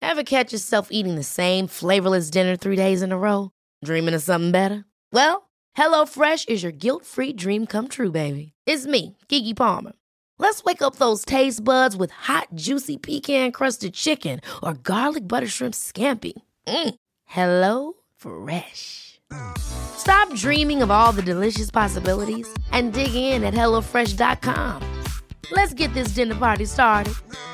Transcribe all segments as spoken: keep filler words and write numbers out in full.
Ever catch yourself eating the same flavorless dinner three days in a row? Dreaming of something better? Well, HelloFresh is your guilt-free dream come true, baby. It's me, Keke Palmer. Let's wake up those taste buds with hot, juicy pecan-crusted chicken or garlic butter shrimp scampi. Mm. Hello Fresh. Stop dreaming of all the delicious possibilities and dig in at hello fresh dot com. Let's get this dinner party started.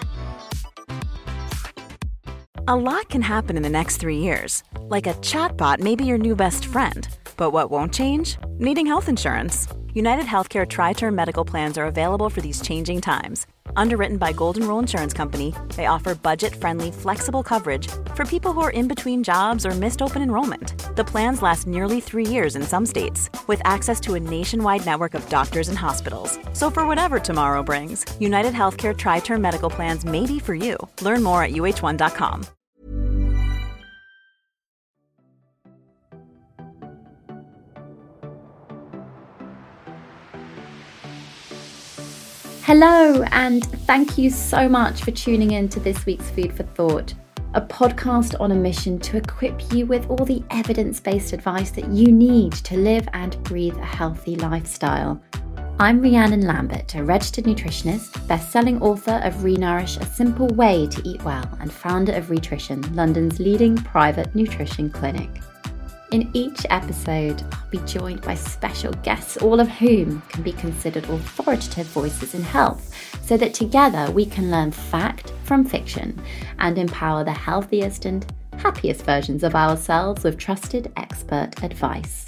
A lot can happen in the next three years. Like a chatbot may be your new best friend. But what won't change? Needing health insurance. United Healthcare Tri-Term Medical Plans are available for these changing times. Underwritten by Golden Rule Insurance Company, they offer budget-friendly, flexible coverage for people who are in between jobs or missed open enrollment. The plans last nearly three years in some states, with access to a nationwide network of doctors and hospitals. So for whatever tomorrow brings, United Healthcare Tri-Term Medical Plans may be for you. Learn more at U H one dot com. Hello, and thank you so much for tuning in to this week's Food for Thought, a podcast on a mission to equip you with all the evidence-based advice that you need to live and breathe a healthy lifestyle. I'm Rhiannon Lambert, a registered nutritionist, best-selling author of Renourish, A Simple Way to Eat Well, and founder of Rhitrition, London's leading private nutrition clinic. In each episode, I'll be joined by special guests, all of whom can be considered authoritative voices in health, so that together we can learn fact from fiction and empower the healthiest and happiest versions of ourselves with trusted expert advice.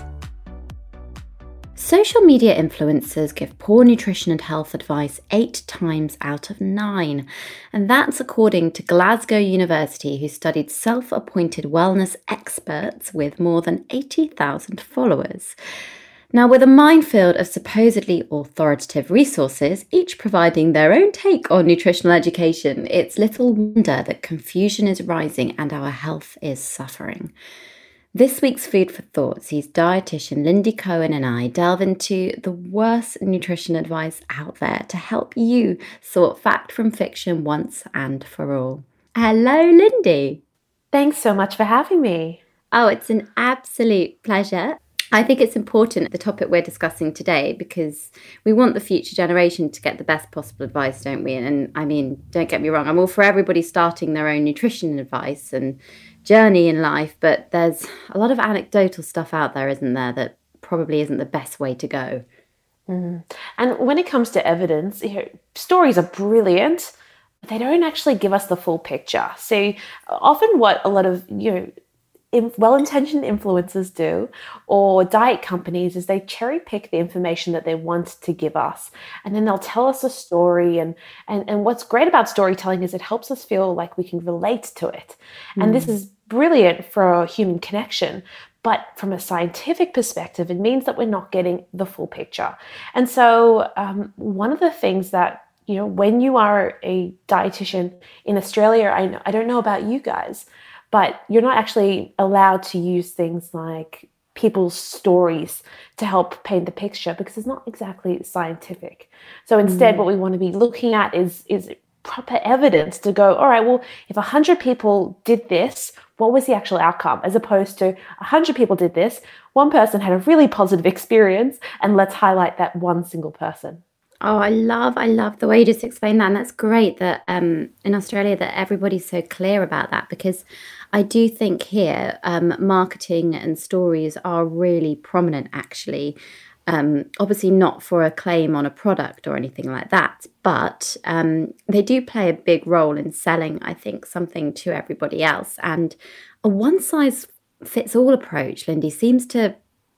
Social media influencers give poor nutrition and health advice eight times out of nine. And that's according to Glasgow University, who studied self-appointed wellness experts with more than eighty thousand followers. Now, with a minefield of supposedly authoritative resources, each providing their own take on nutritional education, it's little wonder that confusion is rising and our health is suffering. This week's Food for Thought sees dietitian Lindy Cohen and I delve into the worst nutrition advice out there to help you sort fact from fiction once and for all. Hello, Lindy. Thanks so much for having me. Oh, it's an absolute pleasure. I think it's important, the topic we're discussing today, because we want the future generation to get the best possible advice, don't we? And I mean, don't get me wrong, I'm all for everybody starting their own nutrition advice and journey in life, but there's a lot of anecdotal stuff out there, isn't there, that probably isn't the best way to go. Mm. And when it comes to evidence, you know, stories are brilliant, but they don't actually give us the full picture. So often what a lot of, you know, well-intentioned influencers do, or diet companies, is they cherry pick the information that they want to give us, and then they'll tell us a story. And and and what's great about storytelling is it helps us feel like we can relate to it. Mm. And this is brilliant for human connection. But from a scientific perspective, it means that we're not getting the full picture. And so um, one of the things that, you know, when you are a dietitian in Australia, I know, I don't know about you guys, but you're not actually allowed to use things like people's stories to help paint the picture, because it's not exactly scientific. So instead, mm. what we want to be looking at is, is proper evidence to go, all right, well, if one hundred people did this, what was the actual outcome? As opposed to one hundred people did this, one person had a really positive experience, and let's highlight that one single person. Oh, I love, I love the way you just explained that. And that's great that um, in Australia that everybody's so clear about that, because I do think here um, marketing and stories are really prominent, actually. Um, obviously not for a claim on a product or anything like that, but um, they do play a big role in selling, I think, something to everybody else. And a one-size-fits-all approach, Lindy, seems to,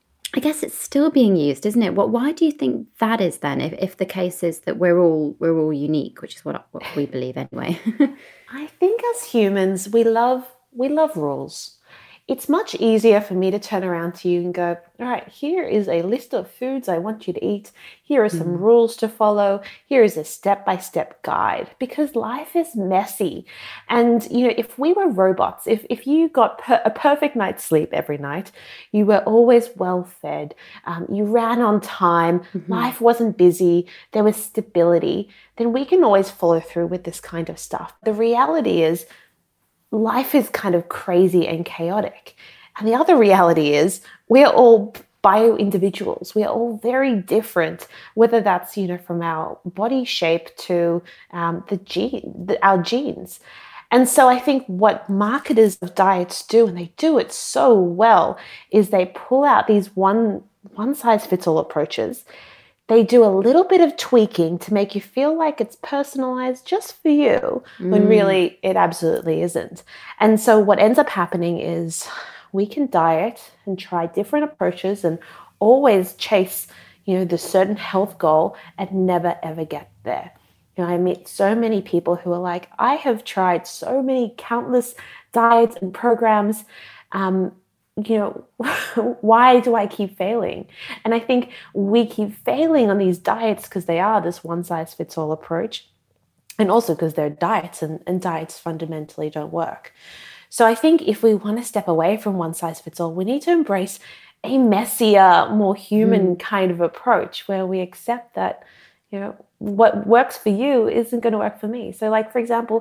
I guess it's still being used, isn't it? What? Why do you think that is then, if, if the case is that we're all we're all unique, which is what, what we believe anyway? I think as humans, we love we love rules. It's much easier for me to turn around to you and go, all right, here is a list of foods I want you to eat. Here are some mm. rules to follow. Here is a step-by-step guide, because life is messy. And, you know, if we were robots, if, if you got per- a perfect night's sleep every night, you were always well-fed, um, you ran on time, mm-hmm. life wasn't busy, there was stability, then we can always follow through with this kind of stuff. The reality is, life is kind of crazy and chaotic. And the other reality is we're all bio individuals. We are all very different, whether that's, you know, from our body shape to um, the gene, the, our genes. And so I think what marketers of diets do, and they do it so well, is they pull out these one one size fits all approaches. They do a little bit of tweaking to make you feel like it's personalized just for you, mm. when really it absolutely isn't. And so what ends up happening is we can diet and try different approaches and always chase, you know, the certain health goal and never ever get there. You know, I meet so many people who are like, I have tried so many countless diets and programs. Um, you know, why do I keep failing? And I think we keep failing on these diets because they are this one size fits all approach. And also because they're diets, and, and diets fundamentally don't work. So I think if we want to step away from one size fits all, we need to embrace a messier, more human mm. kind of approach where we accept that, you know, what works for you isn't going to work for me. So like, for example,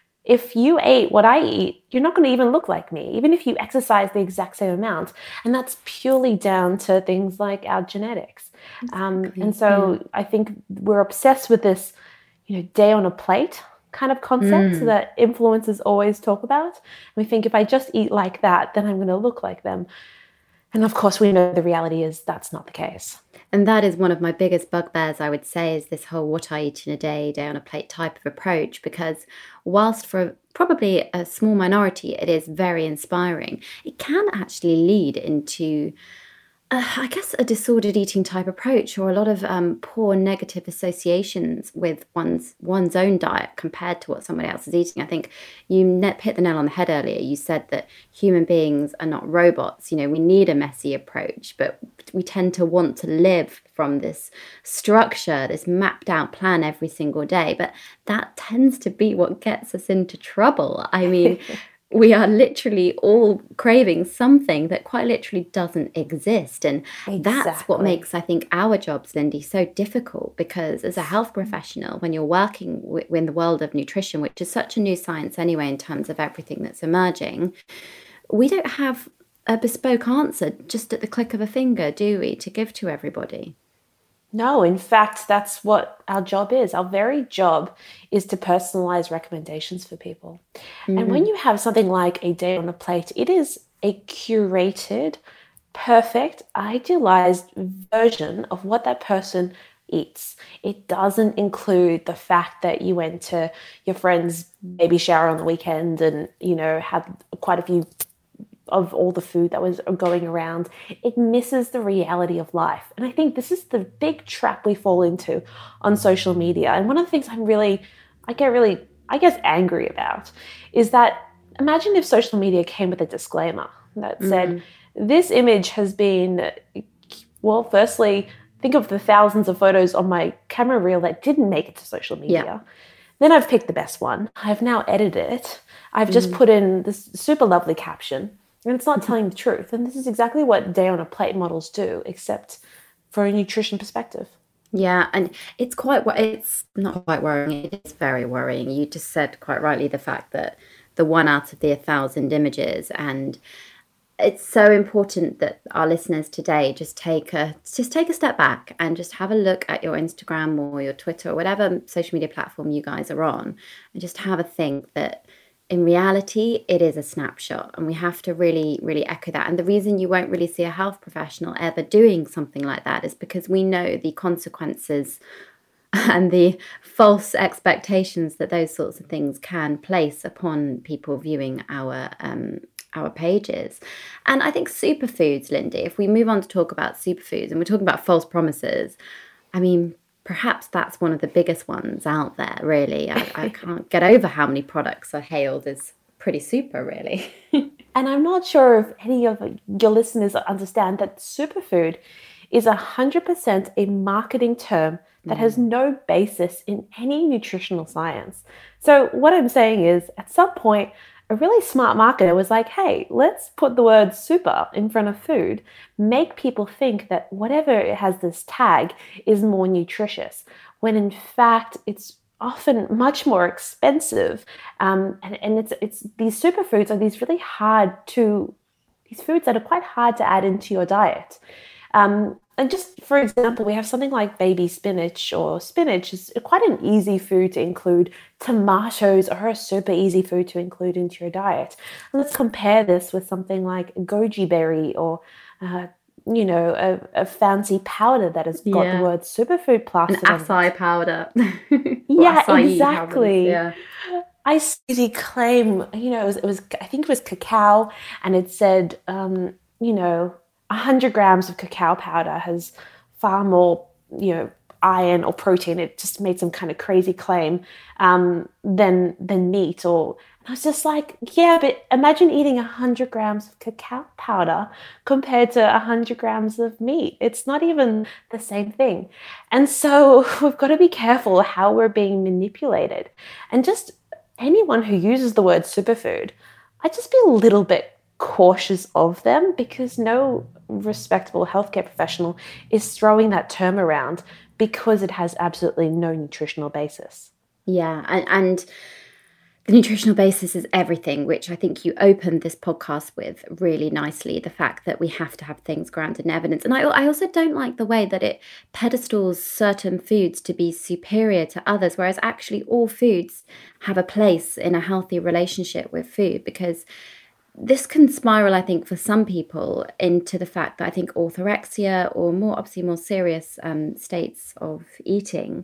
if you ate what I eat, you're not going to even look like me, even if you exercise the exact same amount. And that's purely down to things like our genetics. Exactly. Um, and so yeah. I think we're obsessed with this, you know, day on a plate kind of concept mm. that influencers always talk about. We think if I just eat like that, then I'm going to look like them. And of course, we know the reality is that's not the case. And that is one of my biggest bugbears, I would say, is this whole what I eat in a day, day on a plate type of approach. Because whilst for probably a small minority, it is very inspiring, it can actually lead into, uh, I guess, a disordered eating type approach, or a lot of um, poor negative associations with one's one's own diet compared to what somebody else is eating. I think you net, hit the nail on the head earlier. You said that human beings are not robots. You know, we need a messy approach, but we tend to want to live from this structure, this mapped out plan every single day. But that tends to be what gets us into trouble. I mean, we are literally all craving something that quite literally doesn't exist. And exactly. that's what makes, I think, our jobs, Lindy, so difficult, because as a health professional, when you're working w- in the world of nutrition, which is such a new science anyway in terms of everything that's emerging, we don't have a bespoke answer just at the click of a finger, do we, to give to everybody? No, in fact, that's what our job is. Our very job is to personalize recommendations for people. Mm. And when you have something like a day on a plate, it is a curated, perfect, idealized version of what that person eats. It doesn't include the fact that you went to your friend's baby shower on the weekend and, you know, had quite a few of all the food that was going around. It misses the reality of life. And I think this is the big trap we fall into on social media. And one of the things I'm really, I get really, I guess, angry about is that imagine if social media came with a disclaimer that said, mm. this image has been, well, firstly, think of the thousands of photos on my camera reel that didn't make it to social media. Yeah. Then I've picked the best one. I've now edited it. I've just mm. put in this super lovely caption. And it's not telling the truth. And this is exactly what day on a plate models do, except for a nutrition perspective. Yeah, and it's quite, it's not quite worrying. It is very worrying. You just said quite rightly the fact that the one out of the a thousand images, and it's so important that our listeners today just take a just take a step back and just have a look at your Instagram or your Twitter or whatever social media platform you guys are on, and just have a think that in reality, it is a snapshot, and we have to really, really echo that. And the reason you won't really see a health professional ever doing something like that is because we know the consequences and the false expectations that those sorts of things can place upon people viewing our um, our pages. And I think superfoods, Lindy, if we move on to talk about superfoods, and we're talking about false promises, I mean, perhaps that's one of the biggest ones out there, really. I, I can't get over how many products are hailed as pretty super, really. And I'm not sure if any of your listeners understand that superfood is one hundred percent a marketing term that mm. has no basis in any nutritional science. So what I'm saying is, at some point, a really smart marketer was like, hey, let's put the word super in front of food, make people think that whatever has this tag is more nutritious, when in fact it's often much more expensive. Um, and and it's it's these superfoods are these really hard to, these foods that are quite hard to add into your diet. Um, and just for example, we have something like baby spinach, or spinach is quite an easy food to include. Tomatoes are a super easy food to include into your diet. And let's compare this with something like goji berry, or uh, you know, a, a fancy powder that has got yeah. the word superfood plastered An on acai it. powder. Yeah, acai exactly. Yeah. I see claim, you know, it was, it was, I think it was cacao, and it said, um, you know, one hundred grams of cacao powder has far more, you know, iron or protein. It just made some kind of crazy claim um, than than meat. Or I was just like, yeah, but imagine eating one hundred grams of cacao powder compared to one hundred grams of meat. It's not even the same thing. And so we've got to be careful how we're being manipulated. And just anyone who uses the word superfood, I'd just be a little bit cautious of them, because no respectable healthcare professional is throwing that term around because it has absolutely no nutritional basis. Yeah, and, and the nutritional basis is everything, which I think you opened this podcast with really nicely, the fact that we have to have things grounded in evidence. And I, I also don't like the way that it pedestals certain foods to be superior to others, whereas actually all foods have a place in a healthy relationship with food, because this can spiral, I think, for some people into the fact that I think orthorexia, or more obviously more serious um, states of eating,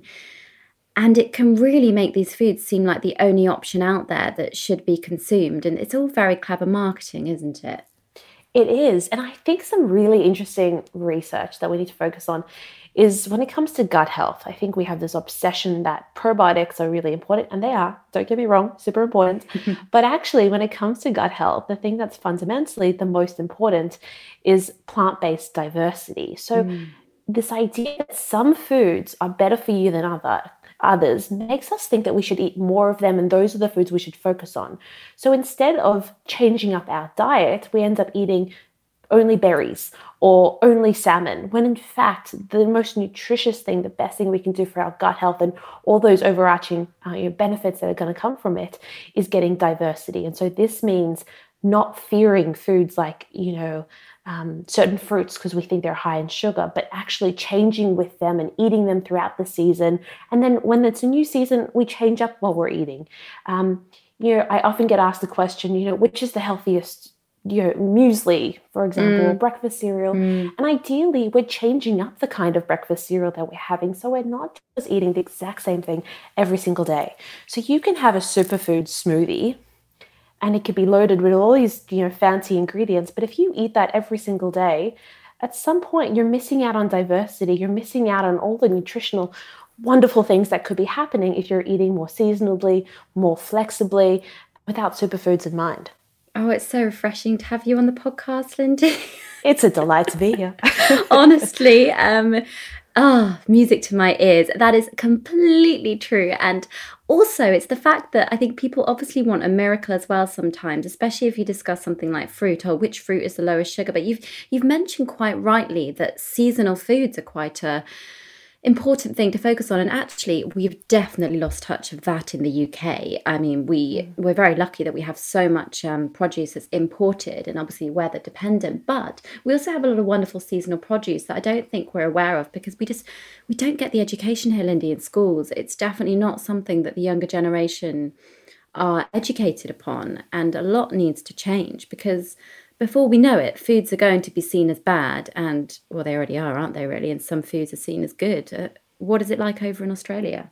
and it can really make these foods seem like the only option out there that should be consumed. And it's all very clever marketing, isn't it? It is. And I think some really interesting research that we need to focus on is when it comes to gut health. I think we have this obsession that probiotics are really important, and they are, don't get me wrong, super important. But actually, when it comes to gut health, the thing that's fundamentally the most important is plant-based diversity. So mm. this idea that some foods are better for you than other others makes us think that we should eat more of them, and those are the foods we should focus on. So instead of changing up our diet, we end up eating only berries or only salmon, when in fact the most nutritious thing, the best thing we can do for our gut health and all those overarching uh, you know, benefits that are going to come from it is getting diversity. And so this means not fearing foods like, you know, um, certain fruits because we think they're high in sugar, but actually changing with them and eating them throughout the season. And then when it's a new season, we change up what we're eating. Um, you know, I often get asked the question, you know, which is the healthiest, you know, muesli, for example, mm. breakfast cereal. Mm. And ideally, we're changing up the kind of breakfast cereal that we're having, so we're not just eating the exact same thing every single day. So you can have a superfood smoothie, and it could be loaded with all these, you know, fancy ingredients. But if you eat that every single day, at some point you're missing out on diversity. You're missing out on all the nutritional, wonderful things that could be happening if you're eating more seasonably, more flexibly, without superfoods in mind. Oh, it's so refreshing to have you on the podcast, Lindy. It's a delight to be here. Honestly, um, oh, music to my ears. That is completely true. And also, it's the fact that I think people obviously want a miracle as well sometimes, especially if you discuss something like fruit, or which fruit is the lowest sugar. But you've you've mentioned quite rightly that seasonal foods are quite a important thing to focus on, and actually we've definitely lost touch of that in the U K. I mean, we we're very lucky that we have so much um, produce that's imported and obviously weather dependent, but we also have a lot of wonderful seasonal produce that I don't think we're aware of, because we just we don't get the education here, Lindy, in schools. It's definitely not something that the younger generation are educated upon, and a lot needs to change, because before we know it, foods are going to be seen as bad, and, well, they already are, aren't they, really? And some foods are seen as good. Uh, what is it like over in Australia?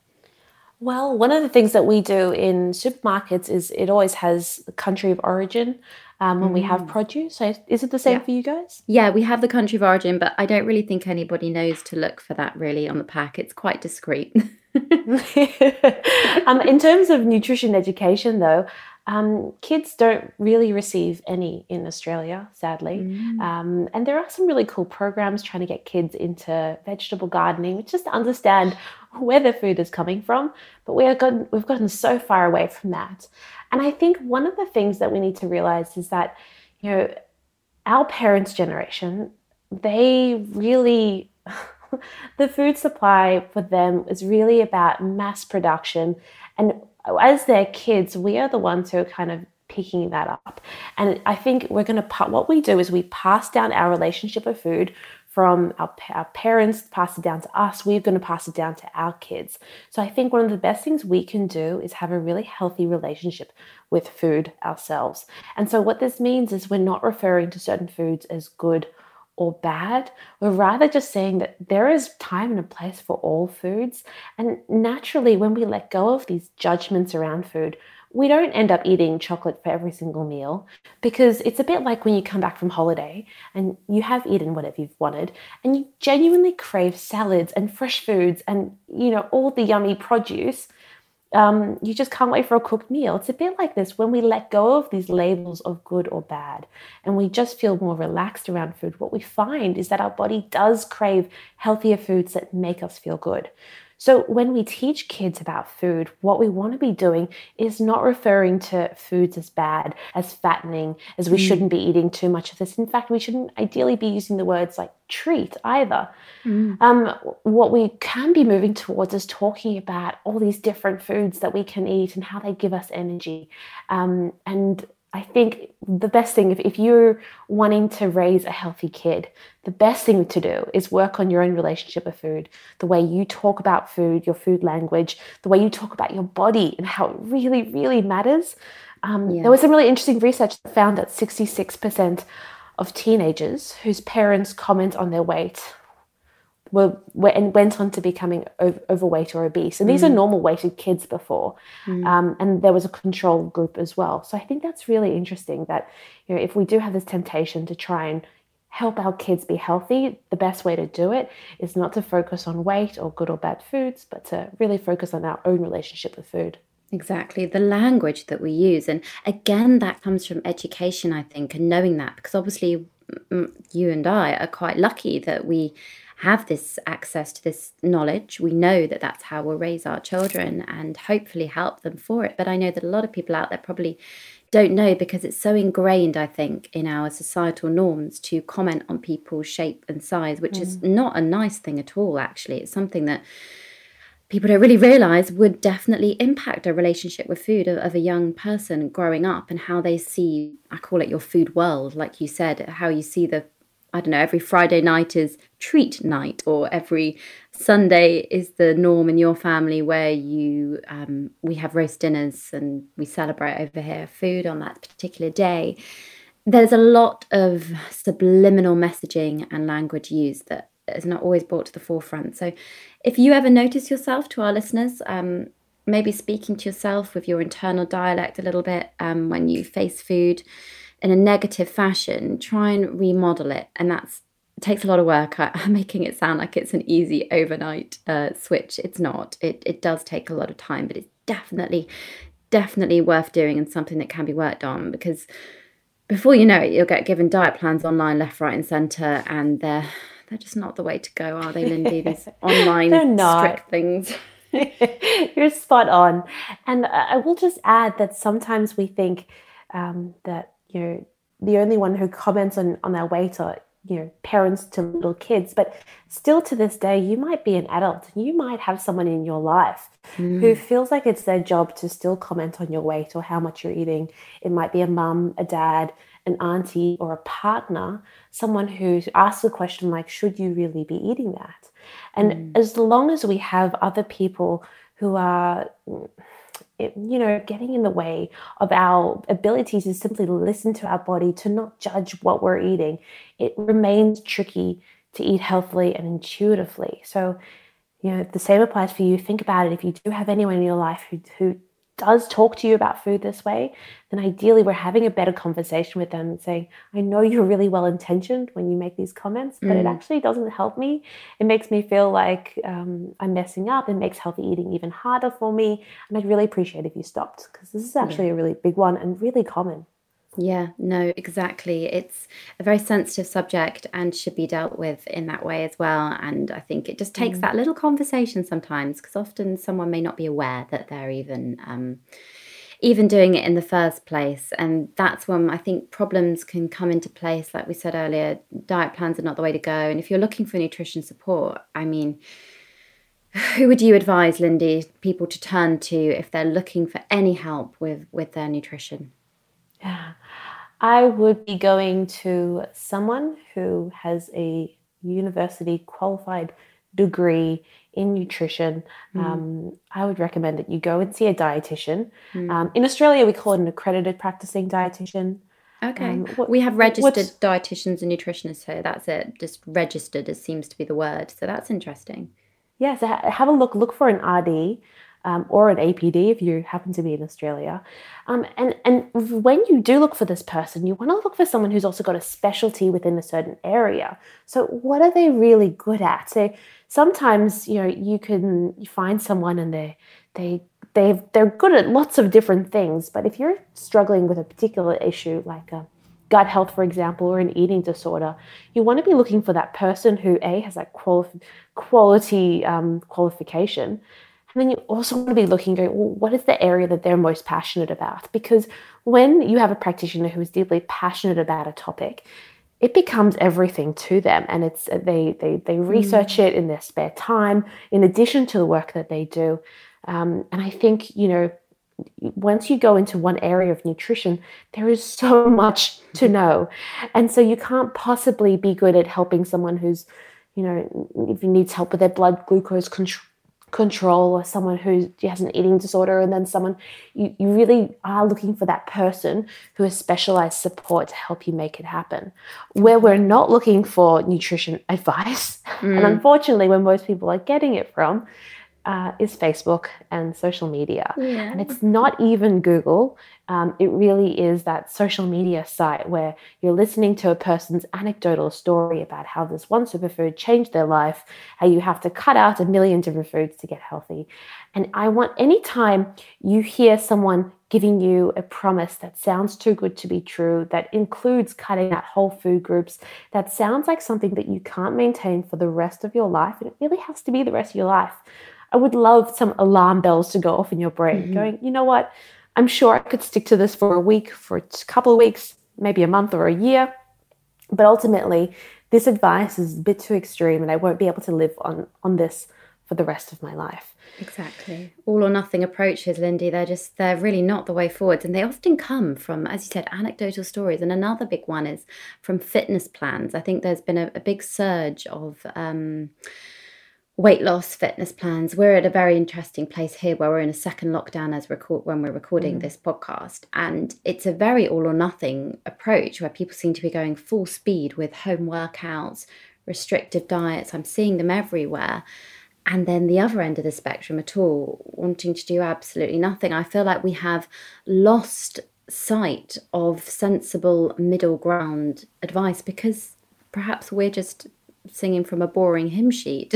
Well, one of the things that we do in supermarkets is it always has the country of origin um, when mm. we have produce. So is it the same yeah. for you guys? Yeah, we have the country of origin, but I don't really think anybody knows to look for that really on the pack. It's quite discreet. um, in terms of nutrition education, though, Um, kids don't really receive any in Australia, sadly. Mm. Um, and there are some really cool programs trying to get kids into vegetable gardening, which is to understand where their food is coming from. But we are gotten, we've gotten so far away from that. And I think one of the things that we need to realize is that, you know, our parents' generation, they really the food supply for them is really about mass production. And as their kids, we are the ones who are kind of picking that up. And I think we're going to, what we do is we pass down our relationship with food from our, our parents, pass it down to us. We're going to pass it down to our kids. So I think one of the best things we can do is have a really healthy relationship with food ourselves. And so what this means is we're not referring to certain foods as good or bad. We're rather just saying that there is time and a place for all foods. And naturally, when we let go of these judgments around food, we don't end up eating chocolate for every single meal, because it's a bit like when you come back from holiday and you have eaten whatever you've wanted and you genuinely crave salads and fresh foods and, you know, all the yummy produce. Um, you just can't wait for a cooked meal. It's a bit like this when we let go of these labels of good or bad and we just feel more relaxed around food. What we find is that our body does crave healthier foods that make us feel good. So when we teach kids about food, what we want to be doing is not referring to foods as bad, as fattening, as we mm. shouldn't be eating too much of this. In fact, we shouldn't ideally be using the words like treat either. Mm. Um, what we can be moving towards is talking about all these different foods that we can eat and how they give us energy. Um, and I think the best thing, if, if you're wanting to raise a healthy kid, the best thing to do is work on your own relationship with food, the way you talk about food, your food language, the way you talk about your body and how it really, really matters. Um, yeah. There was some really interesting research that found that sixty-six percent of teenagers whose parents comment on their weight were, were and went on to becoming over, overweight or obese. And these mm. are normal weighted kids before. Mm. Um, and there was a control group as well. So I think that's really interesting that, you know, if we do have this temptation to try and help our kids be healthy, the best way to do it is not to focus on weight or good or bad foods, but to really focus on our own relationship with food. Exactly, the language that we use. And again, that comes from education, I think, and knowing that, because obviously you and I are quite lucky that we have this access to this knowledge. We know that that's how we'll raise our children and hopefully help them for it. But I know that a lot of people out there probably don't know, because it's so ingrained, I think, in our societal norms to comment on people's shape and size, which mm. is not a nice thing at all, actually. It's something that people don't really realise would definitely impact a relationship with food of, of a young person growing up, and how they see, I call it your food world, like you said, how you see the, I don't know, every Friday night is treat night, or every Sunday is the norm in your family where you um, we have roast dinners and we celebrate over here food on that particular day. There's a lot of subliminal messaging and language used that is not always brought to the forefront. So if you ever notice yourself, to our listeners, um, maybe speaking to yourself with your internal dialect a little bit um, when you face food in a negative fashion, try and remodel it. And that's it takes a lot of work. I, I'm making it sound like it's an easy overnight uh, switch. It's not. It it does take a lot of time, but it's definitely, definitely worth doing, and something that can be worked on, because before you know it, you'll get given diet plans online left, right and centre, and they're, they're just not the way to go, are they, Lindy? These online strict things. You're spot on. And I will just add that sometimes we think um, that, you know, the only one who comments on, on their weight are, you know, parents to little kids. But still to this day, you might be an adult and you might have someone in your life mm. who feels like it's their job to still comment on your weight or how much you're eating. It might be a mum, a dad, an auntie, or a partner, someone who asks the question like, should you really be eating that? And mm. as long as we have other people who are, you know, getting in the way of our ability to simply listen to our body, to not judge what we're eating, it remains tricky to eat healthily and intuitively. So, you know, the same applies for you. Think about it. If you do have anyone in your life who, who does talk to you about food this way, then ideally we're having a better conversation with them and saying, I know you're really well-intentioned when you make these comments, but mm. it actually doesn't help me. It makes me feel like um, I'm messing up. It makes healthy eating even harder for me. And I'd really appreciate if you stopped, because this is actually yeah. a really big one and really common. Yeah, no, exactly. It's a very sensitive subject and should be dealt with in that way as well. And I think it just takes mm. that little conversation sometimes, because often someone may not be aware that they're even um, even doing it in the first place. And that's when I think problems can come into place. Like we said earlier, diet plans are not the way to go. And if you're looking for nutrition support, I mean, who would you advise, Lindy, people to turn to if they're looking for any help with, with their nutrition? Yeah, I would be going to someone who has a university qualified degree in nutrition. Mm. Um, I would recommend that you go and see a dietitian. Mm. Um, in Australia, we call it an accredited practicing dietitian. Okay. Um, what, we have registered dietitians and nutritionists here. That's it. Just registered, as seems to be the word. So that's interesting. Yeah, so ha- have a look. Look for an R D um, or an A P D if you happen to be in Australia. Um, and, and when you do look for this person, you want to look for someone who's also got a specialty within a certain area. So what are they really good at? So sometimes, you know, you can find someone and they they they they're good at lots of different things. But if you're struggling with a particular issue like a gut health, for example, or an eating disorder, you want to be looking for that person who A, has that quali- quality um, qualification. And then you also want to be looking, going, well, what is the area that they're most passionate about? Because when you have a practitioner who is deeply passionate about a topic, it becomes everything to them. And it's they they they research mm. it in their spare time, in addition to the work that they do. Um, and I think, you know, once you go into one area of nutrition, there is so much to know. And so you can't possibly be good at helping someone who's, you know, if he needs help with their blood glucose control, control or someone who has an eating disorder, and then someone, you, you really are looking for that person who has specialized support to help you make it happen. Where we're not looking for nutrition advice, mm. and unfortunately where most people are getting it from, Uh, is Facebook and social media. Yeah. And it's not even Google. Um, it really is that social media site where you're listening to a person's anecdotal story about how this one superfood changed their life, how you have to cut out a million different foods to get healthy. And I want, anytime you hear someone giving you a promise that sounds too good to be true, that includes cutting out whole food groups, that sounds like something that you can't maintain for the rest of your life, and it really has to be the rest of your life, I would love some alarm bells to go off in your brain, mm-hmm. going, you know what, I'm sure I could stick to this for a week, for a couple of weeks, maybe a month or a year. But ultimately, this advice is a bit too extreme and I won't be able to live on, on this for the rest of my life. Exactly. All or nothing approaches, Lindy, they're just, they're really not the way forward. And they often come from, as you said, anecdotal stories. And another big one is from fitness plans. I think there's been a, a big surge of um, weight loss fitness plans. We're at a very interesting place here where we're in a second lockdown as record when we're recording mm. this podcast, and it's a very all or nothing approach where people seem to be going full speed with home workouts, restrictive diets. I'm seeing them everywhere. And then the other end of the spectrum at all, wanting to do absolutely nothing. I feel like we have lost sight of sensible middle ground advice because perhaps we're just singing from a boring hymn sheet.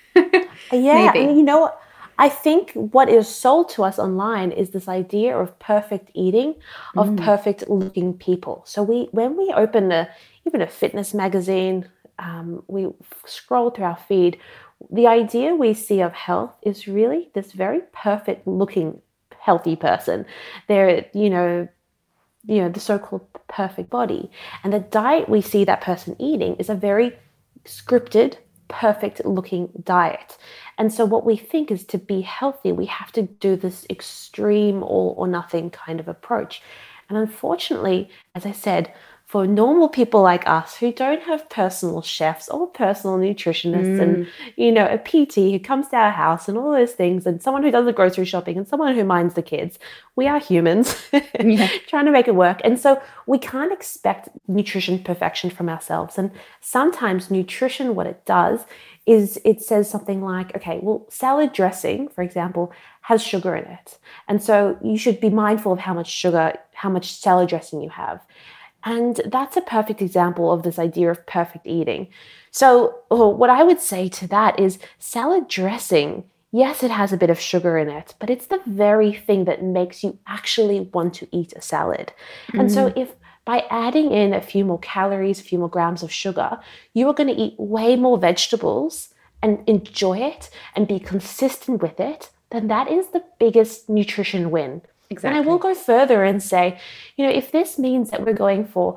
Yeah, Maybe. And you know, I think what is sold to us online is this idea of perfect eating, of mm. perfect looking people. So we, when we open a, even a fitness magazine, um, we scroll through our feed, the idea we see of health is really this very perfect looking healthy person. They're, you know, you know, the so-called perfect body. And the diet we see that person eating is a very scripted, perfect looking diet. And so what we think is to be healthy, we have to do this extreme all or nothing kind of approach. And unfortunately, as I said, for normal people like us who don't have personal chefs or personal nutritionists mm. and, you know, a P T who comes to our house and all those things, and someone who does the grocery shopping and someone who minds the kids, we are humans yeah. trying to make it work. And so we can't expect nutrition perfection from ourselves. And sometimes nutrition, what it does is it says something like, okay, well, salad dressing, for example, has sugar in it. And so you should be mindful of how much sugar, how much salad dressing you have. And that's a perfect example of this idea of perfect eating. So oh, what I would say to that is salad dressing, yes, it has a bit of sugar in it, but it's the very thing that makes you actually want to eat a salad. Mm. And so if by adding in a few more calories, a few more grams of sugar, you are going to eat way more vegetables and enjoy it and be consistent with it, then that is the biggest nutrition win. Exactly. And I will go further and say, you know, if this means that we're going for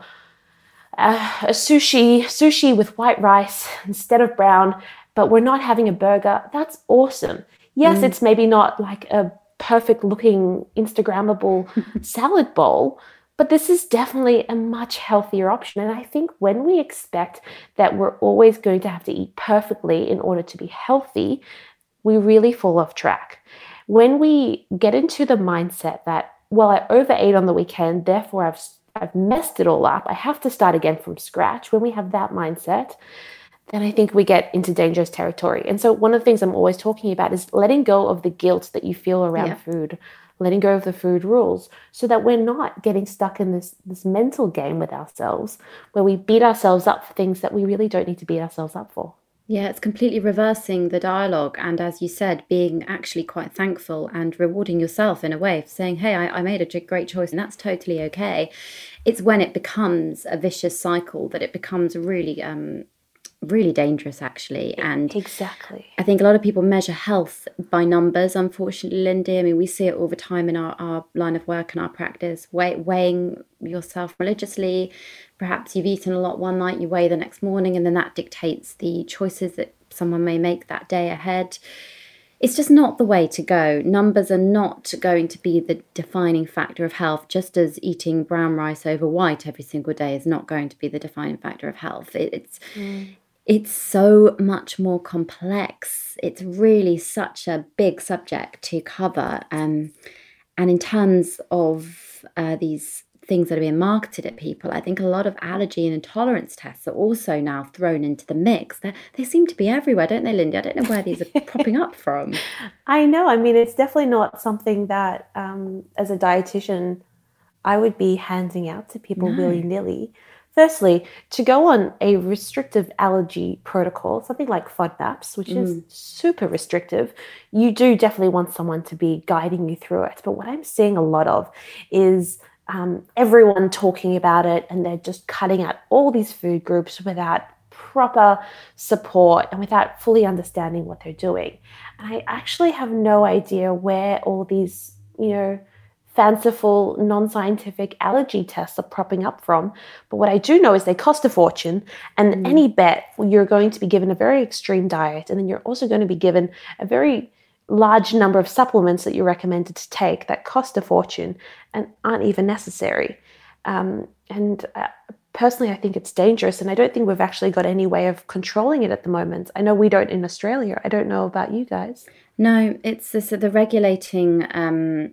uh, a sushi, sushi with white rice instead of brown, but we're not having a burger, that's awesome. Yes, mm. it's maybe not like a perfect looking Instagrammable salad bowl, but this is definitely a much healthier option. And I think when we expect that we're always going to have to eat perfectly in order to be healthy, we really fall off track. When we get into the mindset that, well, I overate on the weekend, therefore I've I've messed it all up, I have to start again from scratch. When we have that mindset, then I think we get into dangerous territory. And so one of the things I'm always talking about is letting go of the guilt that you feel around yeah. food, letting go of the food rules, so that we're not getting stuck in this, this mental game with ourselves where we beat ourselves up for things that we really don't need to beat ourselves up for. Yeah, it's completely reversing the dialogue. And as you said, being actually quite thankful and rewarding yourself in a way, saying, hey, I, I made a great choice and that's totally okay. It's when it becomes a vicious cycle that it becomes really, um, really dangerous, actually. And exactly. I think a lot of people measure health by numbers, unfortunately, Lindy. I mean, we see it all the time in our, our line of work and our practice, weigh, weighing yourself religiously. Perhaps you've eaten a lot one night, you weigh the next morning, and then that dictates the choices that someone may make that day ahead. It's just not the way to go. Numbers are not going to be the defining factor of health, just as eating brown rice over white every single day is not going to be the defining factor of health. It, it's mm. it's so much more complex. It's really such a big subject to cover. Um, and in terms of uh, these things that are being marketed at people, I think a lot of allergy and intolerance tests are also now thrown into the mix. They're, they seem to be everywhere, don't they, Lindy? I don't know where these are popping up from. I know. I mean, it's definitely not something that, um, as a dietitian, I would be handing out to people no. willy-nilly. Firstly, to go on a restrictive allergy protocol, something like FODMAPs, which mm. is super restrictive, you do definitely want someone to be guiding you through it. But what I'm seeing a lot of is Um, everyone talking about it, and they're just cutting out all these food groups without proper support and without fully understanding what they're doing. And I actually have no idea where all these, you know, fanciful, non-scientific allergy tests are propping up from. But what I do know is they cost a fortune, and mm. any bet you're going to be given a very extreme diet, and then you're also going to be given a very large number of supplements that you're recommended to take that cost a fortune and aren't even necessary. Um, and uh, personally, I think it's dangerous, and I don't think we've actually got any way of controlling it at the moment. I know we don't in Australia. I don't know about you guys. No, it's the, so the regulating um,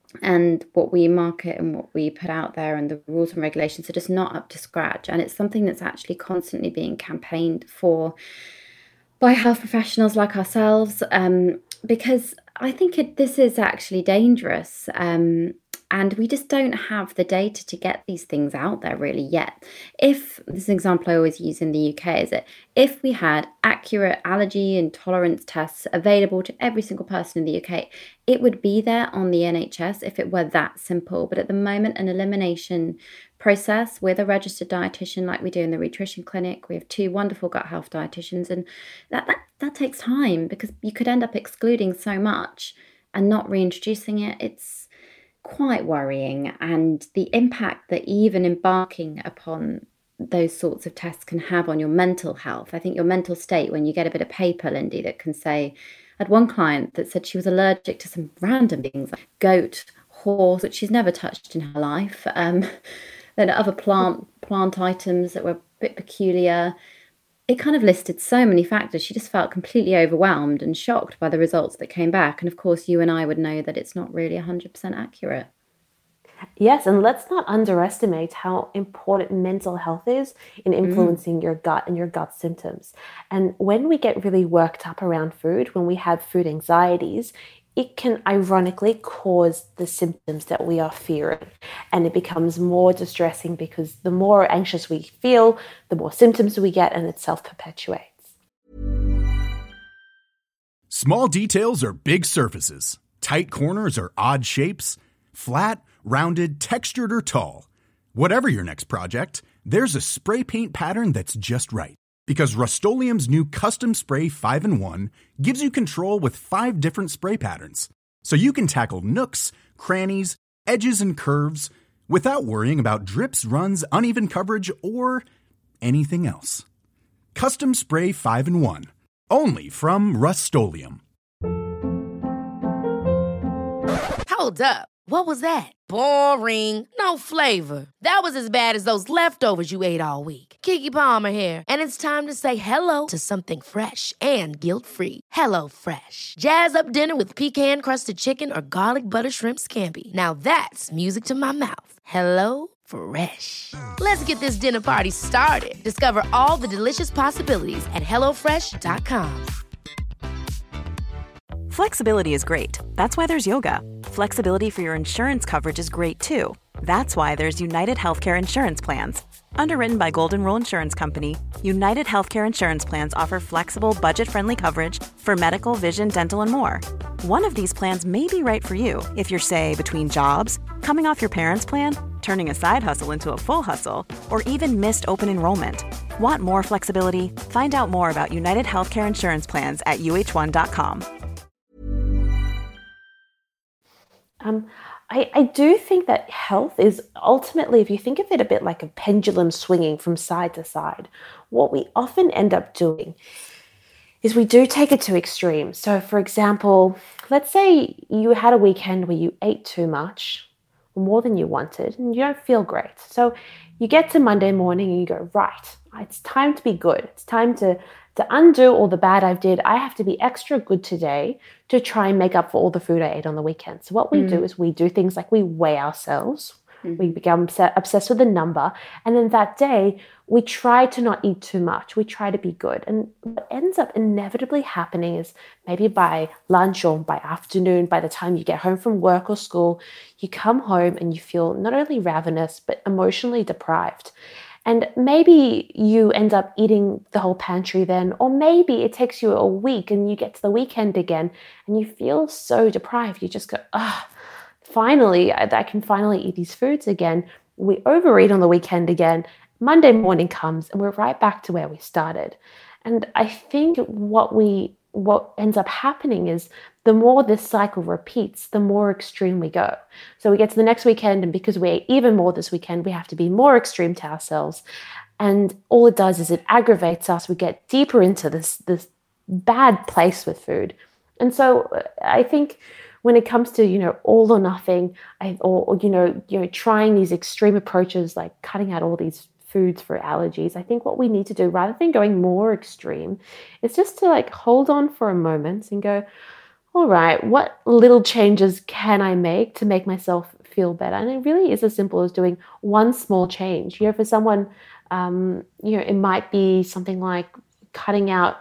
and what we market and what we put out there and the rules and regulations are just not up to scratch. And it's something that's actually constantly being campaigned for by health professionals like ourselves, um, because I think it, this is actually dangerous. Um, and we just don't have the data to get these things out there really yet. If, this is an example I always use in the U K, is that if we had accurate allergy and tolerance tests available to every single person in the U K, it would be there on the N H S if it were that simple. But at the moment, an elimination process with a registered dietitian like we do in the Nutrition Clinic, we have two wonderful gut health dietitians, and that, that, that takes time because you could end up excluding so much and not reintroducing it. It's quite worrying, and the impact that even embarking upon those sorts of tests can have on your mental health. I think your mental state, when you get a bit of paper, Lindy, that can say, I had one client that said she was allergic to some random things like goat, horse, which she's never touched in her life, um, then other plant plant items that were a bit peculiar. It kind of listed so many factors. She just felt completely overwhelmed and shocked by the results that came back. And of course, you and I would know that it's not really one hundred percent accurate. Yes, and let's not underestimate how important mental health is in influencing mm. your gut and your gut symptoms. And when we get really worked up around food, when we have food anxieties, it can ironically cause the symptoms that we are fearing. And it becomes more distressing because the more anxious we feel, the more symptoms we get, and it self-perpetuates. Small details are big surfaces. Tight corners are odd shapes. Flat, rounded, textured, or tall. Whatever your next project, there's a spray paint pattern that's just right. Because Rust-Oleum's new Custom Spray five in one gives you control with five different spray patterns. So you can tackle nooks, crannies, edges, and curves without worrying about drips, runs, uneven coverage, or anything else. Custom Spray five in one. Only from Rust-Oleum. Hold up. What was that? Boring. No flavor. That was as bad as those leftovers you ate all week. Keke Palmer here, and it's time to say hello to something fresh and guilt-free. Hello Fresh. Jazz up dinner with pecan-crusted chicken or garlic butter shrimp scampi. Now that's music to my mouth. Hello Fresh. Let's get this dinner party started. Discover all the delicious possibilities at hello fresh dot com. Flexibility is great. That's why there's yoga. Flexibility for your insurance coverage is great too. That's why there's United Healthcare Insurance Plans. Underwritten by Golden Rule Insurance Company, United Healthcare Insurance Plans offer flexible, budget-friendly coverage for medical, vision, dental, and more. One of these plans may be right for you if you're, say, between jobs, coming off your parents' plan, turning a side hustle into a full hustle, or even missed open enrollment. Want more flexibility? Find out more about United Healthcare Insurance Plans at U H one dot com. Um, I, I do think that health is ultimately, if you think of it a bit like a pendulum swinging from side to side, what we often end up doing is we do take it to extremes. So for example, let's say you had a weekend where you ate too much, more than you wanted, and you don't feel great. So you get to Monday morning and you go, right, it's time to be good. It's time to To undo all the bad I did. I have to be extra good today to try and make up for all the food I ate on the weekend. So what we mm. do is we do things like we weigh ourselves. Mm. We become obsessed with the number. And then that day, we try to not eat too much. We try to be good. And what ends up inevitably happening is maybe by lunch or by afternoon, by the time you get home from work or school, you come home and you feel not only ravenous, but emotionally deprived. And maybe you end up eating the whole pantry then, or maybe it takes you a week and you get to the weekend again and you feel so deprived. You just go, ah, oh, finally, I, I can finally eat these foods again. We overeat on the weekend again. Monday morning comes and we're right back to where we started. And I think what we what ends up happening is the more this cycle repeats, the more extreme we go. So we get to the next weekend, and because we ate even more this weekend, we have to be more extreme to ourselves. And all it does is it aggravates us. We get deeper into this, this bad place with food. And so I think when it comes to, you know, all or nothing, I, or, or you know, you know, trying these extreme approaches like cutting out all these foods for allergies, I think what we need to do, rather than going more extreme, is just to like hold on for a moment and go, all right, what little changes can I make to make myself feel better? And it really is as simple as doing one small change. You know, for someone, um, you know, it might be something like cutting out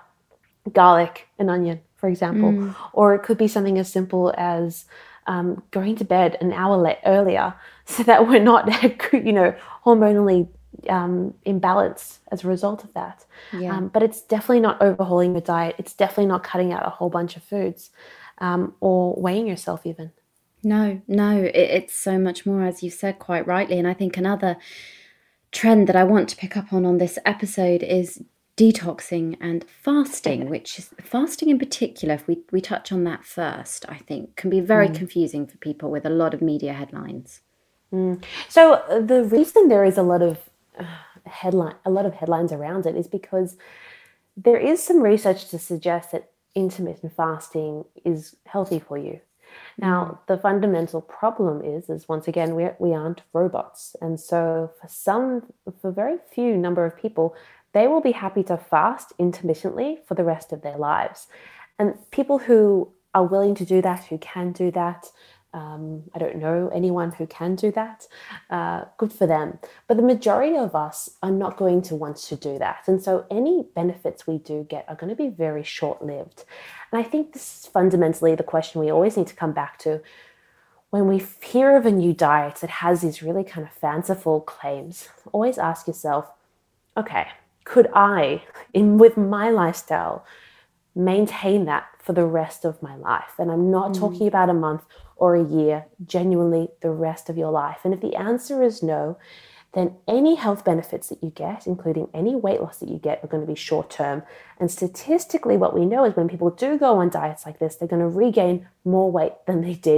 garlic and onion, for example, mm. or it could be something as simple as um, going to bed an hour late, earlier so that we're not, you know, hormonally um, imbalanced as a result of that. Yeah. Um, but it's definitely not overhauling your diet. It's definitely not cutting out a whole bunch of foods um, or weighing yourself even. No, no, it, it's so much more, as you said quite rightly. And I think another trend that I want to pick up on on this episode is detoxing and fasting, which is fasting in particular. If we, we touch on that first, I think can be very mm. confusing for people with a lot of media headlines. Mm. So the reason there is a lot of uh, headline, a lot of headlines around it is because there is some research to suggest that intermittent fasting is healthy for you. Now, the fundamental problem is, is once again, we we aren't robots. And so for some, for very few number of people, they will be happy to fast intermittently for the rest of their lives. And people who are willing to do that, who can do that, um, I don't know anyone who can do that, uh, good for them. But the majority of us are not going to want to do that. And so any benefits we do get are going to be very short-lived. And I think this is fundamentally the question we always need to come back to. When we hear of a new diet that has these really kind of fanciful claims, always ask yourself, okay, could I, in with my lifestyle, maintain that for the rest of my life? And I'm not mm. talking about a month or a year, genuinely the rest of your life. And if the answer is no, then any health benefits that you get, including any weight loss that you get, are going to be short-term. And statistically, what we know is when people do go on diets like this, they're going to regain more weight than they did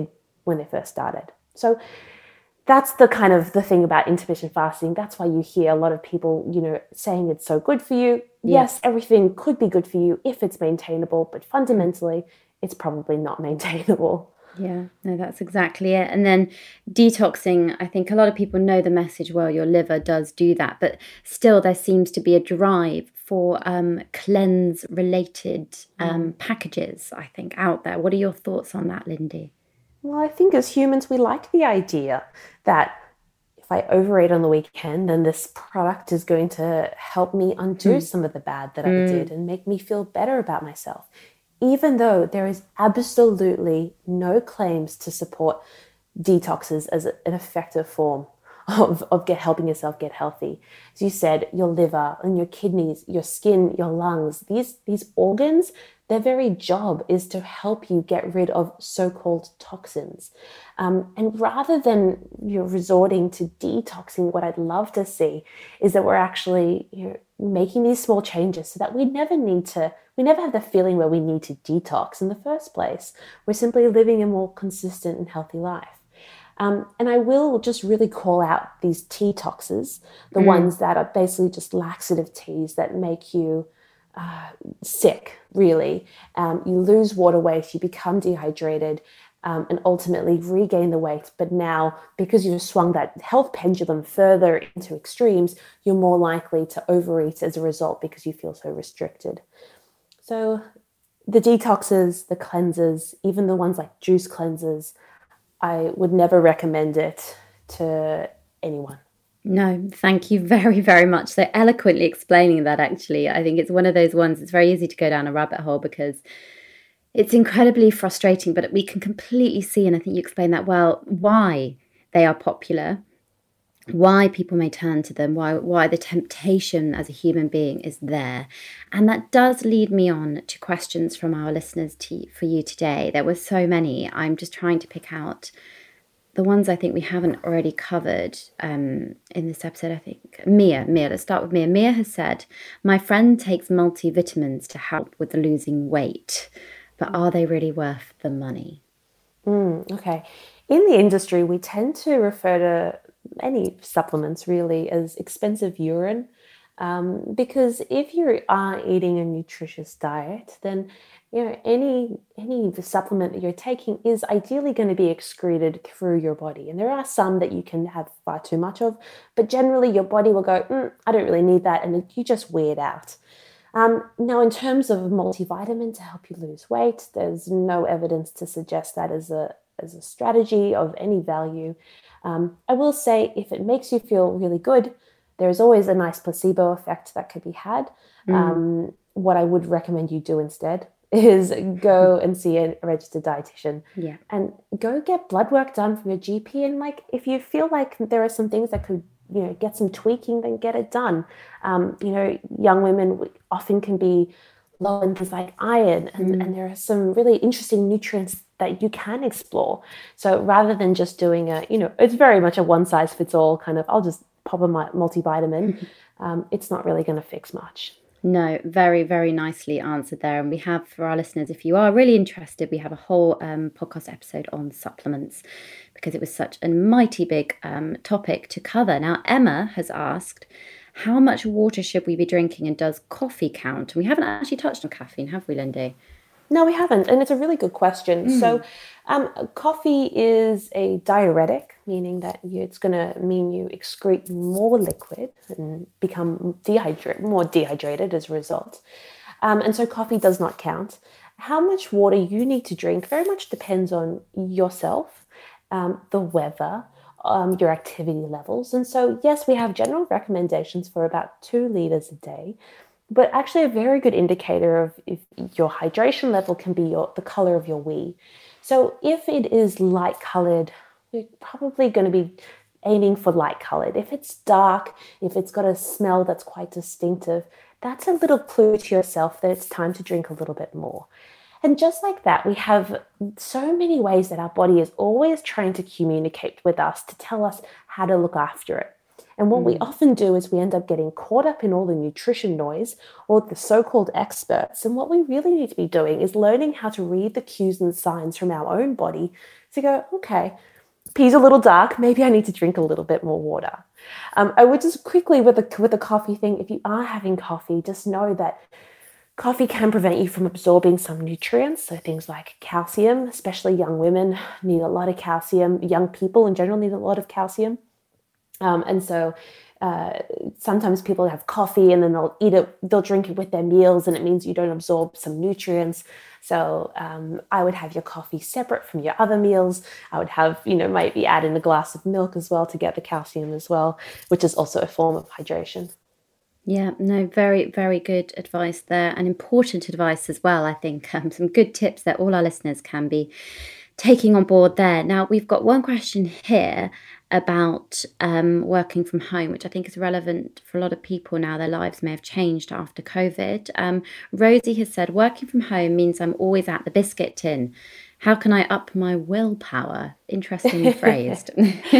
when they first started. So that's the kind of the thing about intermittent fasting. That's why you hear a lot of people, you know, saying it's so good for you. Yes, yes everything could be good for you if it's maintainable, but fundamentally, it's probably not maintainable. Yeah, no, that's exactly it. And then detoxing, I think a lot of people know the message, well, your liver does do that, but still there seems to be a drive for um, cleanse-related um, mm. packages, I think, out there. What are your thoughts on that, Lindy? Well, I think as humans, we like the idea that if I overeat on the weekend, then this product is going to help me undo mm. some of the bad that mm. I did and make me feel better about myself. Even though there is absolutely no claims to support detoxes as an effective form of, of get helping yourself get healthy. As you said, your liver and your kidneys, your skin, your lungs, these, these organs, their very job is to help you get rid of so-called toxins. Um, and rather than you're resorting to detoxing, what I'd love to see is that we're actually you know, making these small changes so that we never need to, we never have the feeling where we need to detox in the first place. We're simply living a more consistent and healthy life. Um, and I will just really call out these tea-toxes, the mm. ones that are basically just laxative teas that make you uh, sick, really. Um, you lose water weight, you become dehydrated, um, and ultimately regain the weight. But now, because you've swung that health pendulum further into extremes, you're more likely to overeat as a result because you feel so restricted. So the detoxes, the cleansers, even the ones like juice cleansers, I would never recommend it to anyone. No, thank you very, very much. So eloquently explaining that, actually. I think it's one of those ones, it's very easy to go down a rabbit hole because it's incredibly frustrating, but we can completely see, and I think you explained that well, why they are popular, why people may turn to them, why why the temptation as a human being is there. And that does lead me on to questions from our listeners to, for you today. There were so many. I'm just trying to pick out the ones I think we haven't already covered um, in this episode. I think Mia, Mia, let's start with Mia. Mia has said, my friend takes multivitamins to help with the losing weight, but are they really worth the money? Mm, okay. In the industry, we tend to refer to any supplements really as expensive urine, um, because if you are eating a nutritious diet, then you know any any supplement that you're taking is ideally going to be excreted through your body. And there are some that you can have far too much of, but generally your body will go, mm, I don't really need that, and you just weird out. Um, now, in terms of multivitamin to help you lose weight, there's no evidence to suggest that as a as a strategy of any value. Um, I will say if it makes you feel really good, there's always a nice placebo effect that could be had. Mm. Um, what I would recommend you do instead is go and see a registered dietitian, yeah, and go get blood work done from your G P. And like, if you feel like there are some things that could, you know, get some tweaking, then get it done. Um, you know, young women often can be low in things like iron, and, mm. and there are some really interesting nutrients that you can explore. So rather than just doing a, you know, it's very much a one size fits all kind of, I'll just pop a multivitamin. um, it's not really going to fix much. No, very, very nicely answered there. And we have, for our listeners, if you are really interested, we have a whole um, podcast episode on supplements because it was such a mighty big um, topic to cover. Now, Emma has asked, how much water should we be drinking, and does coffee count? And we haven't actually touched on caffeine, have we, Lindy? No, we haven't. And it's a really good question. Mm. So um, coffee is a diuretic, meaning that you, it's going to mean you excrete more liquid and become dehydrated, more dehydrated as a result. Um, and so coffee does not count. How much water you need to drink very much depends on yourself, um, the weather, um, your activity levels. And so, yes, we have general recommendations for about two litres a day. But actually a very good indicator of if your hydration level can be your, the color of your wee. So if it is light colored, you're probably going to be aiming for light colored. If it's dark, if it's got a smell that's quite distinctive, that's a little clue to yourself that it's time to drink a little bit more. And just like that, we have so many ways that our body is always trying to communicate with us to tell us how to look after it. And what mm. we often do is we end up getting caught up in all the nutrition noise or the so-called experts. And what we really need to be doing is learning how to read the cues and signs from our own body So you go, okay, pea's a little dark. Maybe I need to drink a little bit more water. Um, I would just quickly with the with the coffee thing. If you are having coffee, just know that coffee can prevent you from absorbing some nutrients. So things like calcium, especially young women need a lot of calcium. Young people in general need a lot of calcium. Um, and so uh, sometimes people have coffee and then they'll eat it, they'll drink it with their meals, and it means you don't absorb some nutrients. So um, I would have your coffee separate from your other meals. I would have, you know, maybe add in a glass of milk as well to get the calcium as well, which is also a form of hydration. Yeah, no, very, very good advice there, and important advice as well. I think um, some good tips that all our listeners can be taking on board there. Now, we've got one question here about um, working from home, which I think is relevant for a lot of people now. Their lives may have changed after COVID. Um, Rosie has said, working from home means I'm always at the biscuit tin. How can I up my willpower? Interestingly phrased.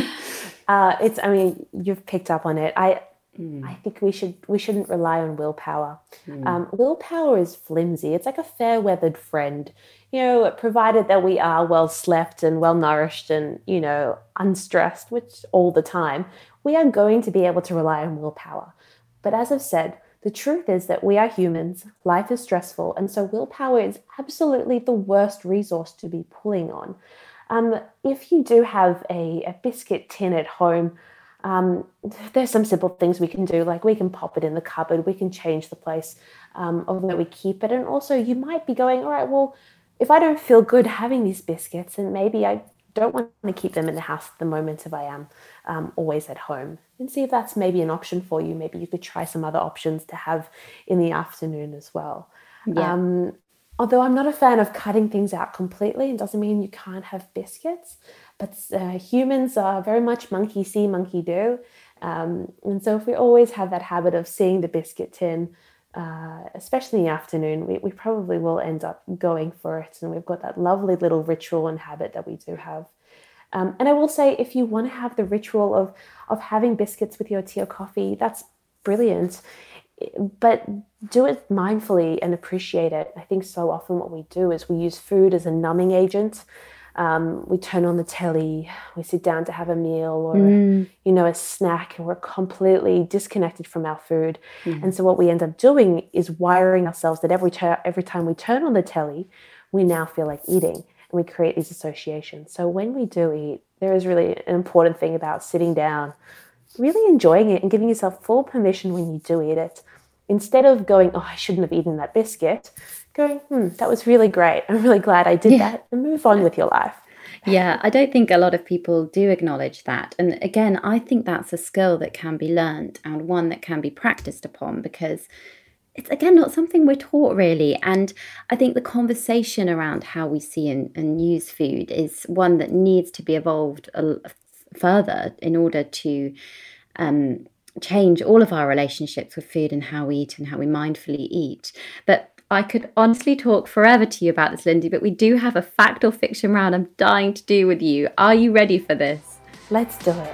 uh, it's, I mean, you've picked up on it. I Mm. I think we should we shouldn't rely on willpower. Mm. Um, willpower is flimsy. It's like a fair-weathered friend, you know, provided that we are well slept and well nourished and, you know, unstressed, which all the time, we are going to be able to rely on willpower. But as I've said, the truth is that we are humans. Life is stressful, and so willpower is absolutely the worst resource to be pulling on. Um, if you do have a, a biscuit tin at home, Um, there's some simple things we can do, like we can pop it in the cupboard, we can change the place um, of where we keep it. And also you might be going, all right, well, if I don't feel good having these biscuits, and maybe I don't want to keep them in the house at the moment if I am um, always at home, and see if that's maybe an option for you. Maybe you could try some other options to have in the afternoon as well. Yeah. Um, although I'm not a fan of cutting things out completely, it doesn't mean you can't have biscuits. But uh, humans are very much monkey see, monkey do. Um, and so if we always have that habit of seeing the biscuit tin, uh, especially in the afternoon, we, we probably will end up going for it. And we've got that lovely little ritual and habit that we do have. Um, and I will say, if you want to have the ritual of, of having biscuits with your tea or coffee, that's brilliant. But do it mindfully and appreciate it. I think so often what we do is we use food as a numbing agent. Um, we turn on the telly, we sit down to have a meal or, mm. you know, a snack, and we're completely disconnected from our food. Mm. And so what we end up doing is wiring ourselves that every, ter- every time we turn on the telly, we now feel like eating, and we create these associations. So when we do eat, there is really an important thing about sitting down, really enjoying it and giving yourself full permission when you do eat it. Instead of going, oh, I shouldn't have eaten that biscuit, going, hmm, that was really great. I'm really glad I did yeah. that, and move on with your life. Yeah, I don't think a lot of people do acknowledge that. And again, I think that's a skill that can be learned and one that can be practiced upon, because it's, again, not something we're taught really. And I think the conversation around how we see and, and use food is one that needs to be evolved a, further in order to um, change all of our relationships with food and how we eat and how we mindfully eat. But I could honestly talk forever to you about this, Lindy, but we do have a fact or fiction round I'm dying to do with you. Are you ready for this? Let's do it.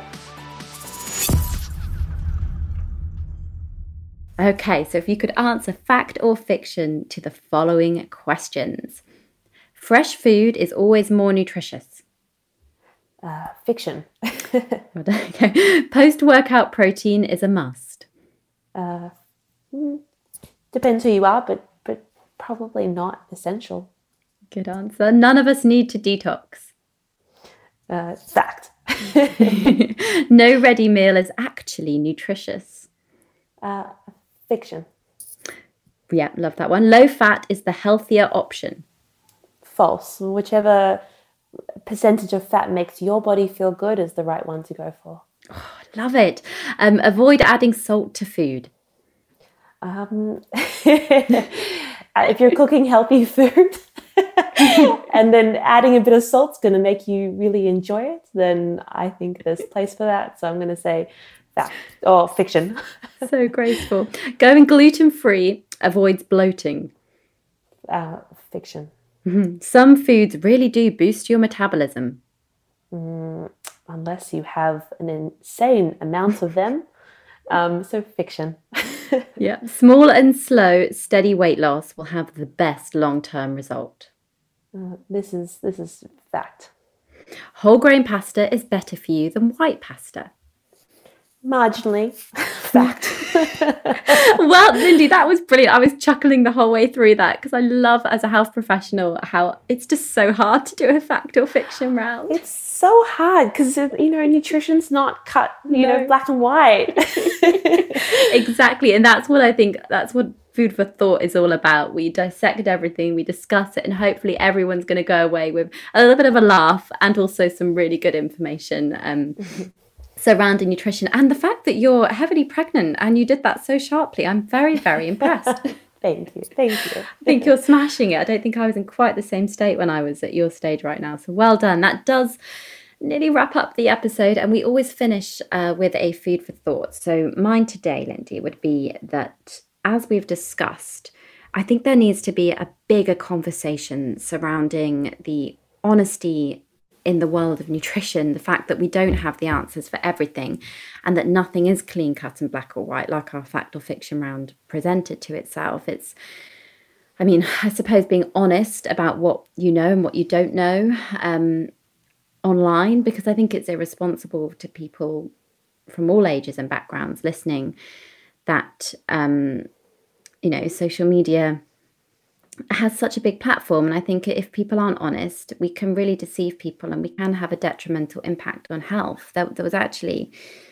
Okay, so if you could answer fact or fiction to the following questions. Fresh food is always more nutritious. Uh, fiction. Okay. Post-workout protein is a must. Uh, depends who you are, but, but probably not essential. Good answer. None of us need to detox. Uh, fact. No ready meal is actually nutritious. Uh, fiction. Yeah, love that one. Low fat is the healthier option. False. Whichever percentage of fat makes your body feel good is the right one to go for. Oh, love it. Um, avoid adding salt to food. Um, if you're cooking healthy food and then adding a bit of salt's going to make you really enjoy it, then I think there's place for that. So I'm going to say fact or fiction. So graceful. Going gluten-free avoids bloating. Uh, fiction. Mm-hmm. Some foods really do boost your metabolism. Mm, unless you have an insane amount of them. Um, so fiction. Yeah. Small and slow, steady weight loss will have the best long-term result. Uh, this is this is fact. Whole grain pasta is better for you than white pasta. Marginally. Fact. Well, Lindy, that was brilliant. I was chuckling the whole way through that because I love, as a health professional, how it's just so hard to do a fact or fiction round. It's so hard because, you know, nutrition's not cut, you No. know, black and white. Exactly. And that's what I think, that's what Food for Thought is all about. We dissect everything, we discuss it, and hopefully everyone's going to go away with a little bit of a laugh and also some really good information um, mm-hmm. surrounding nutrition. And the fact that you're heavily pregnant and you did that so sharply, I'm very, very impressed. Thank you. Thank you. I think you're smashing it. I don't think I was in quite the same state when I was at your stage right now. So well done. That does nearly wrap up the episode. And we always finish uh, with a food for thought. So mine today, Lindy, would be that, as we've discussed, I think there needs to be a bigger conversation surrounding the honesty in the world of nutrition, the fact that we don't have the answers for everything and that nothing is clean cut and black or white like our fact or fiction round presented to itself. It's, I mean, I suppose being honest about what you know and what you don't know um, online, because I think it's irresponsible to people from all ages and backgrounds listening that, um, you know, social media has such a big platform. And I think if people aren't honest, we can really deceive people and we can have a detrimental impact on health. There, there was actually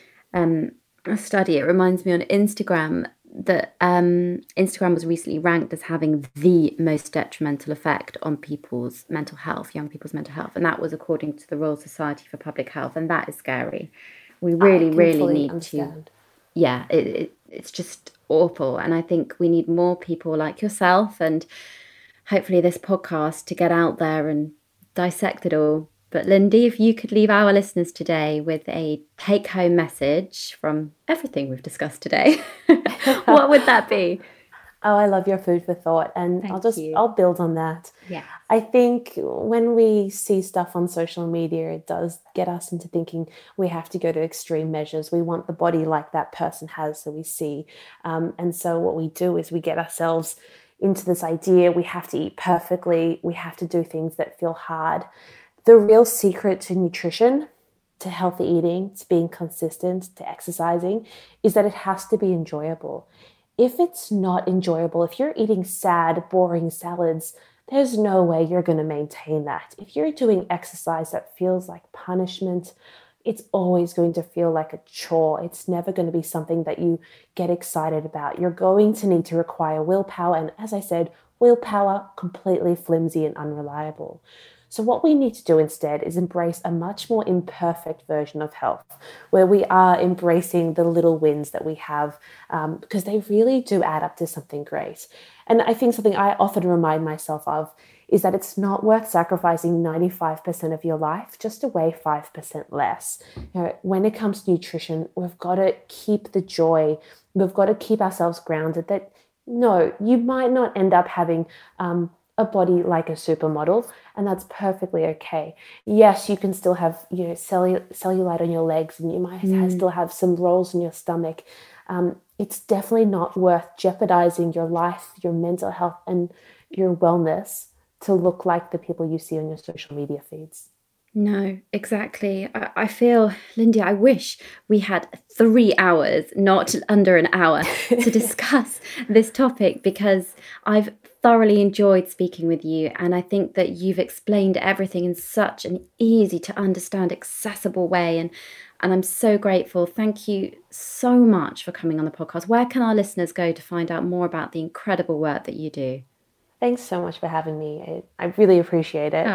um, a study, it reminds me, on Instagram, that um, Instagram was recently ranked as having the most detrimental effect on people's mental health, young people's mental health. And that was according to the Royal Society for Public Health. And that is scary. We really, really need understand. to, yeah, it, it, it's just awful. And I think we need more people like yourself and hopefully this podcast to get out there and dissect it all. But Lindy, if you could leave our listeners today with a take-home message from everything we've discussed today, what would that be? Oh, I love your food for thought. And Thank I'll just, you. I'll build on that. Yeah. I think when we see stuff on social media, it does get us into thinking we have to go to extreme measures. We want the body like that person has, so we see. Um, and so what we do is we get ourselves into this idea we have to eat perfectly. We have to do things that feel hard. The real secret to nutrition, to healthy eating, to being consistent, to exercising, is that it has to be enjoyable. If it's not enjoyable, if you're eating sad, boring salads, there's no way you're going to maintain that. If you're doing exercise that feels like punishment, it's always going to feel like a chore. It's never going to be something that you get excited about. You're going to need to require willpower. And as I said, willpower, completely flimsy and unreliable. So what we need to do instead is embrace a much more imperfect version of health, where we are embracing the little wins that we have, um, because they really do add up to something great. And I think something I often remind myself of is that it's not worth sacrificing ninety-five percent of your life just to weigh five percent less. You know, when it comes to nutrition, we've got to keep the joy. We've got to keep ourselves grounded that, no, you might not end up having um, a body like a supermodel, and that's perfectly okay. Yes, you can still have, you know, cellu- cellulite on your legs, and you might mm. still have some rolls in your stomach. Um, it's definitely not worth jeopardizing your life, your mental health, and your wellness to look like the people you see on your social media feeds. No, exactly. I, I feel, Lindy, I wish we had three hours, not under an hour, to discuss this topic, because I've thoroughly enjoyed speaking with you. And I think that you've explained everything in such an easy to understand, accessible way. And, and I'm so grateful. Thank you so much for coming on the podcast. Where can our listeners go to find out more about the incredible work that you do? Thanks so much for having me. I, I really appreciate it.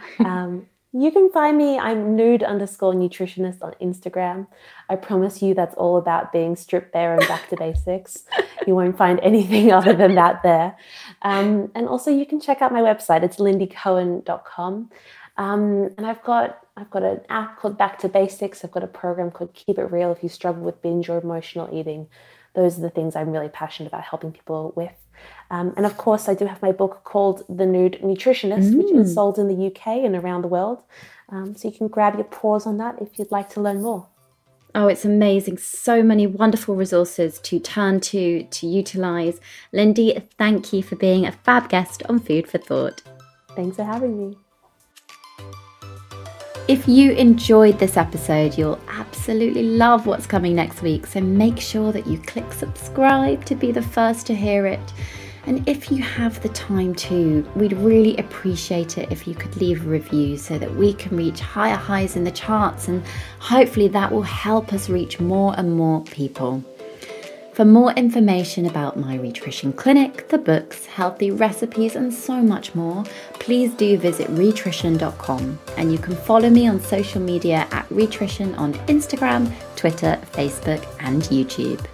um, you can find me, I'm nude underscore nutritionist on Instagram. I promise you that's all about being stripped bare and back to basics. You won't find anything other than that there. Um, and also you can check out my website. It's lindy cohen dot com. Um, and I've got I've got an app called Back to Basics. I've got a program called Keep It Real if you struggle with binge or emotional eating. Those are the things I'm really passionate about helping people with. Um, and of course, I do have my book called The Nude Nutritionist, mm. which is sold in the U K and around the world. Um, so you can grab your paws on that if you'd like to learn more. Oh, it's amazing. So many wonderful resources to turn to, to utilise. Lindy, thank you for being a fab guest on Food for Thought. Thanks for having me. If you enjoyed this episode, you'll absolutely love what's coming next week, so make sure that you click subscribe to be the first to hear it. And if you have the time to, we'd really appreciate it if you could leave a review so that we can reach higher highs in the charts, and hopefully that will help us reach more and more people. For more information about my Rhitrition Clinic, the books, healthy recipes and so much more, please do visit rhitrition dot com, and you can follow me on social media at Rhitrition on Instagram, Twitter, Facebook and YouTube.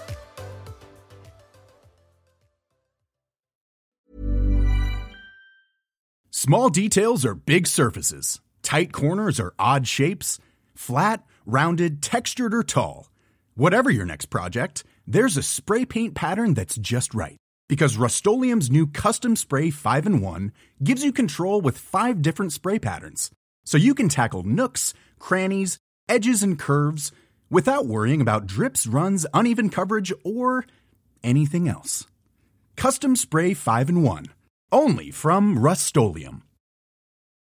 Small details are big surfaces. Tight corners are odd shapes. Flat, rounded, textured, or tall. Whatever your next project, there's a spray paint pattern that's just right. Because Rust-Oleum's new Custom Spray five in one gives you control with five different spray patterns. So you can tackle nooks, crannies, edges, and curves without worrying about drips, runs, uneven coverage, or anything else. Custom Spray five in one. Only from Rust-Oleum.